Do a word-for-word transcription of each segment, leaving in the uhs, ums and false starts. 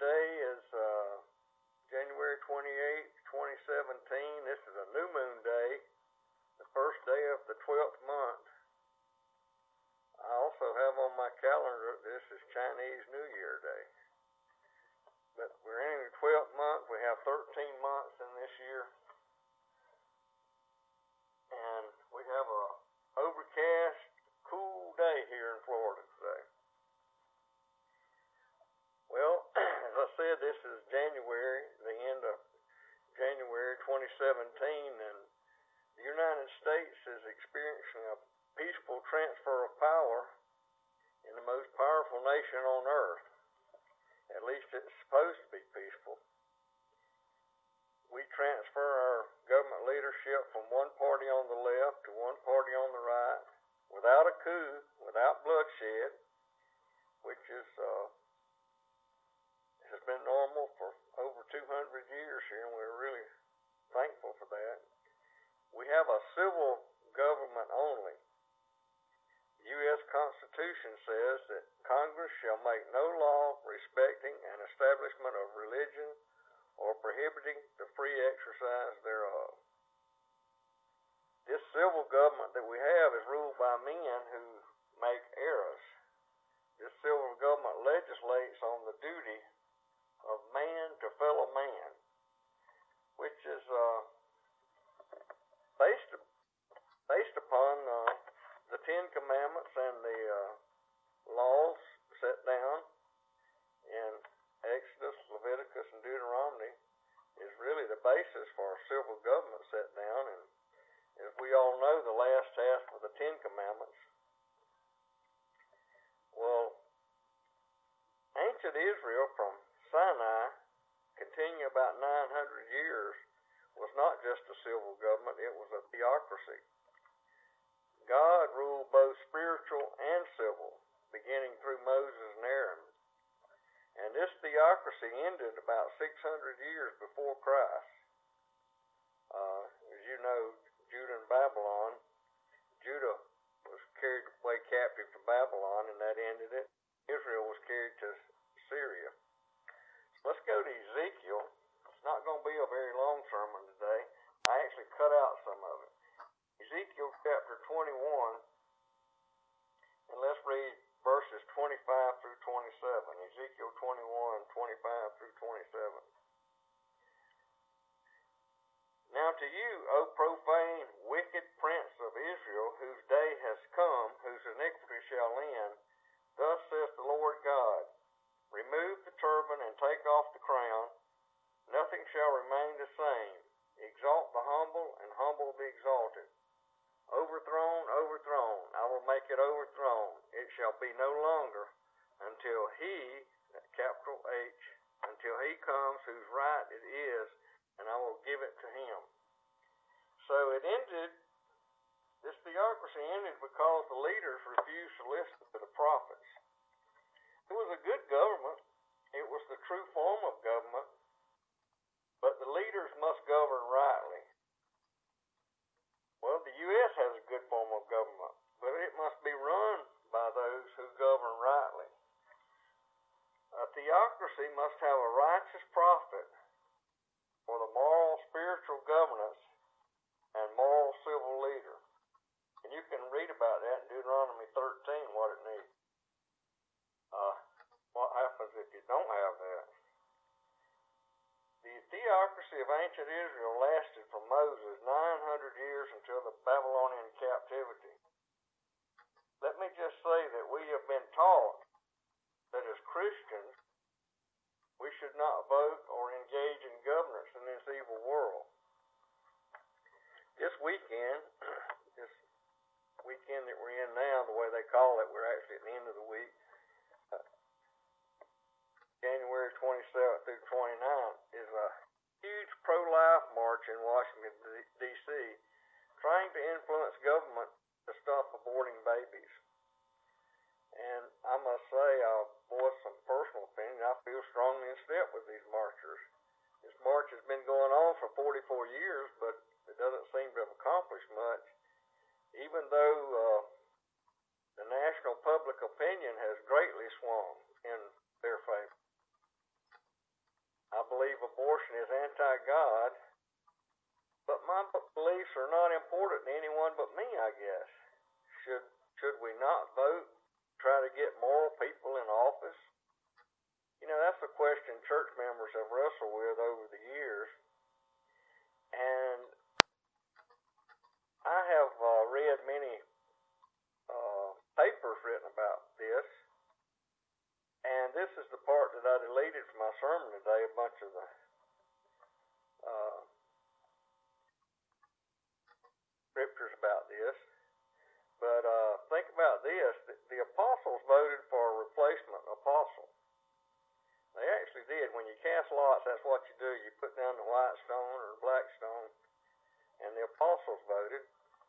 today is uh, January twenty-eighth, twenty seventeen. This is a new moon day, the first day of the twelfth month. I also have on my calendar this is Chinese New Year Day. But we're in the twelfth month. We have thirteen months in this year. And we have a overcast, cool day here in Florida today. Well, as I said, this is January, the end of January twenty seventeen, and the United States is experiencing a peaceful transfer of power in the most powerful nation on earth. At least it's supposed to be peaceful. We transfer our government leadership from one party on the left to one party on the right, without a coup, without bloodshed, which is uh, has been normal for over two hundred years here, and we're really thankful for that. We have a civil government only. The U S Constitution says that Congress shall make no law respecting an establishment of religion or prohibiting the free exercise thereof. This civil government that we have is ruled by men who make errors. This civil government legislates on the duty of man to fellow man, which is uh, based based upon uh, the Ten Commandments and the uh, laws set down in Exodus, Leviticus, and Deuteronomy is really the basis for our civil government set down. And as we all know, the last task of the Ten Commandments. Well, ancient Israel from Sinai, continuing about nine hundred years, was not just a civil government, it was a theocracy. God ruled both spiritual and civil, beginning through Moses and Aaron. And this theocracy ended about six hundred years before Christ. Uh, as you know, Judah and Babylon, Judah was carried away captive to Babylon, and that ended it. Israel was carried to Syria. Let's go to Ezekiel. It's not going to be a very long sermon today. I actually cut out some of it. Ezekiel chapter twenty-one, and let's read verses twenty-five through twenty-seven. Ezekiel twenty-one, twenty-five through twenty-seven. Now to you, O profane, wicked prince of Israel, whose day has come, whose iniquity shall end, thus saith the Lord God, remove the turban and take off the crown, nothing shall remain the same. Exalt the humble and humble the exalted. Overthrown, overthrown, I will make it overthrown. It shall be no longer until he, capital H, until he comes whose right it is, and I will give it to him. So it ended, this theocracy ended because the leaders refused to listen to the prophets. It was a good government. It was the true form of government, but the leaders must govern rightly. Well, the U S has a good form of government, but it must be run by those who govern rightly. A theocracy must have a righteous prophet for the moral spiritual governance and moral civil leader. And you can read about that in Deuteronomy thirteen, what it needs. Uh, what happens if you don't have that? The theocracy of ancient Israel lasted from Moses nine hundred years until the Babylonian captivity. Let me just say that we have been taught that as Christians, we should not vote or engage in governance in this evil world. This weekend, this weekend that we're in now, the way they call it, we're actually at the end of the week, uh, January twenty-seventh through twenty-ninth, is a huge pro-life march in Washington, D C, trying to influence government to stop aborting babies. And I must say, I'll voice some personal opinion. I feel strongly in step with these marchers. This march has been going on for forty-four years, but it doesn't seem to have accomplished much, even though uh, the national public opinion has greatly swung in their favor. believe abortion is anti-God, but my beliefs are not important to anyone but me, I guess. Should should we not vote, try to get moral people in office? You know, that's a question church members have wrestled with over the years. And I have uh, read many uh, papers written about this. And this is the part that I deleted from my sermon today, a bunch of the uh, scriptures about this. But uh, think about this. The, the apostles voted for a replacement apostle. They actually did. When you cast lots, that's what you do. You put down the white stone or the black stone, and the apostles voted.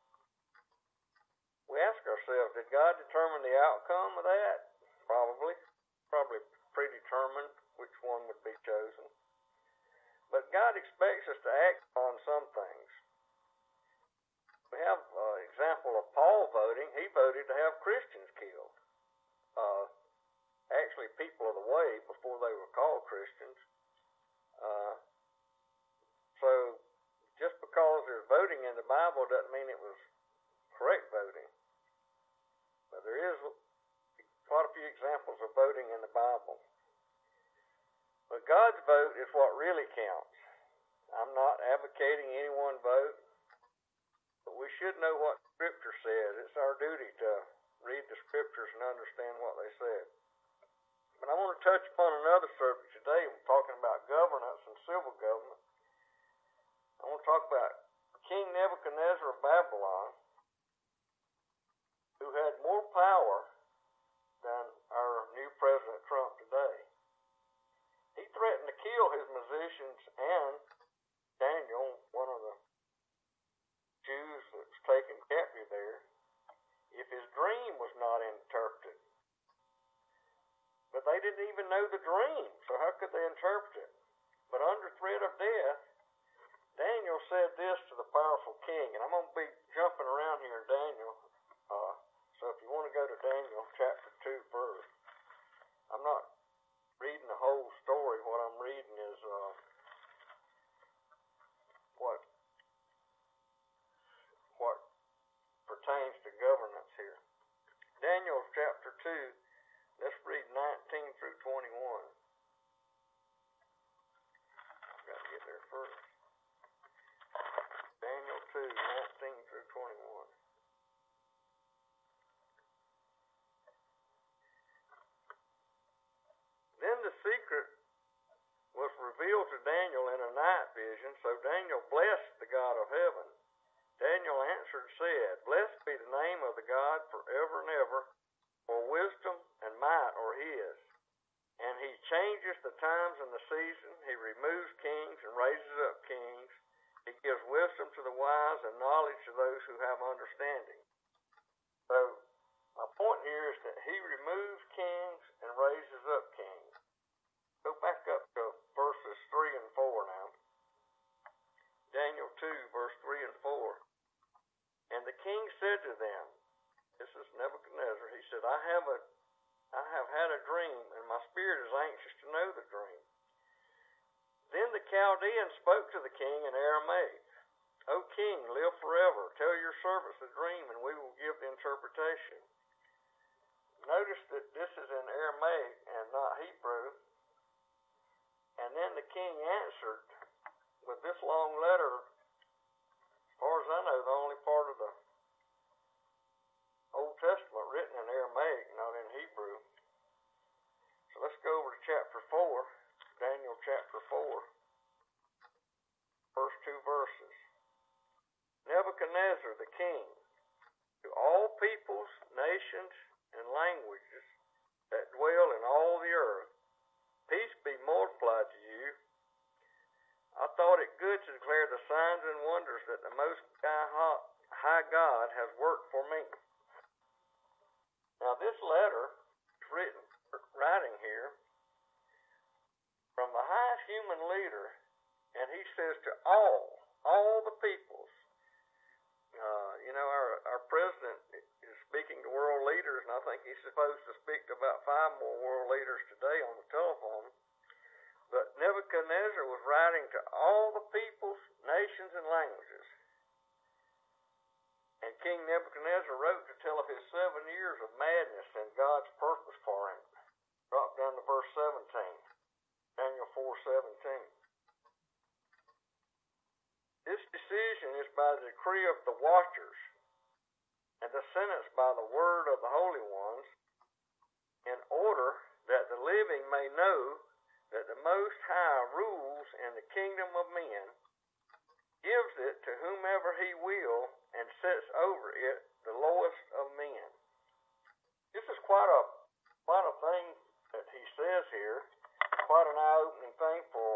We ask ourselves, did God determine the outcome of that? Probably. Probably predetermined which one would be chosen. But God expects us to act on some things. We have an example of Paul voting. He voted to have Christians killed. Uh, actually, people of the way before they were called Christians. Uh, so, just because there's voting in the Bible doesn't mean it was correct voting. But there is quite a few examples of voting in the Bible. But God's vote is what really counts. I'm not advocating anyone vote. But we should know what Scripture says. It's our duty to read the Scriptures and understand what they said. But I want to touch upon another subject today. We're talking about governance and civil government. I want to talk about King Nebuchadnezzar of Babylon, who had more power than our new President Trump today. He threatened to kill his musicians and Daniel, one of the Jews that was taken captive there, if his dream was not interpreted. But they didn't even know the dream, so how could they interpret it? But under threat of death, Daniel said this to the powerful king, and I'm going to be jumping around here in Daniel, uh, so if you want to go to Daniel chapter two first, I'm not reading the whole story. What I'm reading is uh, what what pertains to governance here. Daniel chapter two, let's read nineteen through twenty-one. I've got to get there first. Daniel two, nineteen through twenty-one. Then the secret was revealed to Daniel in a night vision, so Daniel blessed the God of heaven. Daniel answered and said, Blessed be the name of the God forever and ever, for wisdom and might are his. And he changes the times and the season. He removes kings and raises up kings. He gives wisdom to the wise and knowledge to those who have understanding. So, my point here is that he removes kings and raises up kings. Go back up to verses three and four now. Daniel two, verse three and four. And the king said to them, this is Nebuchadnezzar, he said, I have a, I have had a dream, and my spirit is anxious to know the dream. Then the Chaldean spoke to the king in Aramaic. O king, live forever. Tell your servants the dream, and we will give the interpretation. Notice that this is in Aramaic and not Hebrew. And then the king answered with this long letter. As far as I know, the only part of the Old Testament written in Aramaic, not in Hebrew. So let's go over to chapter four, Daniel chapter four, first two verses. Nebuchadnezzar the king, to all peoples, nations, and languages that dwell in all the earth, peace be multiplied to you. I thought it good to declare the signs and wonders that the Most High God has worked for me. Now this letter is written, writing here from the highest human leader, and he says to all, all the peoples. Uh, you know, our, our president is speaking to world leaders, and I think he's supposed to speak to about five more world leaders today on the telephone. But Nebuchadnezzar Nebuchadnezzar was writing to all the peoples, nations, and languages. And King Nebuchadnezzar wrote to tell of his seven years of madness and God's purpose for him. Drop down to verse seventeen. Daniel four seventeen. This decision is by the decree of the watchers, and the sentence by the word of the holy ones, in order that the living may know that the Most High rules in the kingdom of men, gives it to whomever he will, and sets over it the lowest of men. This is quite a quite a thing that he says here, quite an eye-opening thing for